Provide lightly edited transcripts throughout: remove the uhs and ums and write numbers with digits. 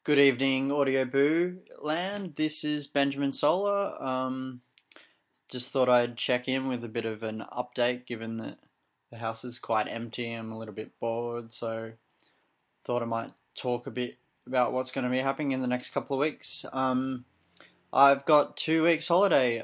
Good evening, Audio Boo land. This is Benjamin Solar. Just thought I'd check in with a bit of an update given that the house is quite empty. I'm a little bit bored, so thought I might talk a bit about what's going to be happening in the next couple of weeks. I've got 2 weeks holiday.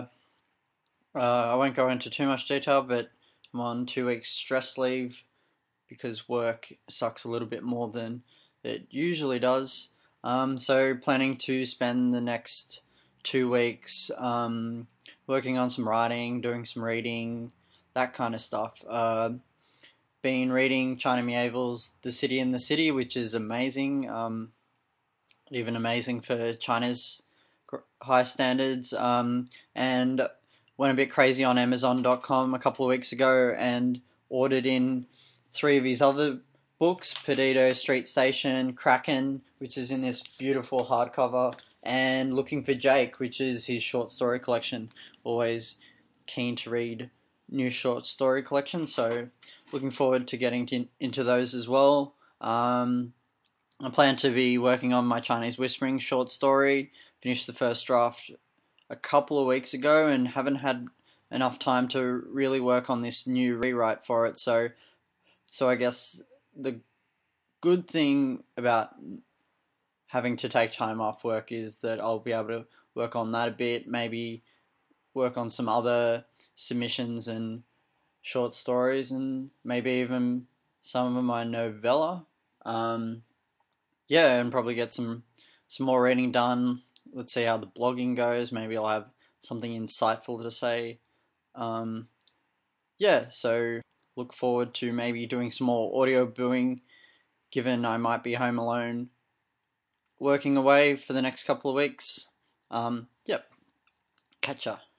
I won't go into too much detail, but I'm on 2 weeks stress leave because work sucks a little bit more than it usually does. So planning to spend the next 2 weeks working on some writing, doing some reading, that kind of stuff. Been reading China Miéville's The City in the City, which is amazing, even amazing for China's high standards. And went a bit crazy on Amazon.com a couple of weeks ago and ordered in three of his other books: Perdido Street Station, Kraken, which is in this beautiful hardcover, and Looking for Jake, which is his short story collection. Always keen to read new short story collections, so looking forward to getting into those as well. I plan to be working on my Chinese Whispering short story. Finished the first draft a couple of weeks ago and haven't had enough time to really work on this new rewrite for it. So I guess the good thing about having to take time off work is that I'll be able to work on that a bit, maybe work on some other submissions and short stories, and maybe even some of my novella. Yeah, and probably get some more reading done. Let's see how the blogging goes. Maybe I'll have something insightful to say. Um, yeah, so look forward to maybe doing some more audio booing, given I might be home alone working away for the next couple of weeks. Yep, catch ya.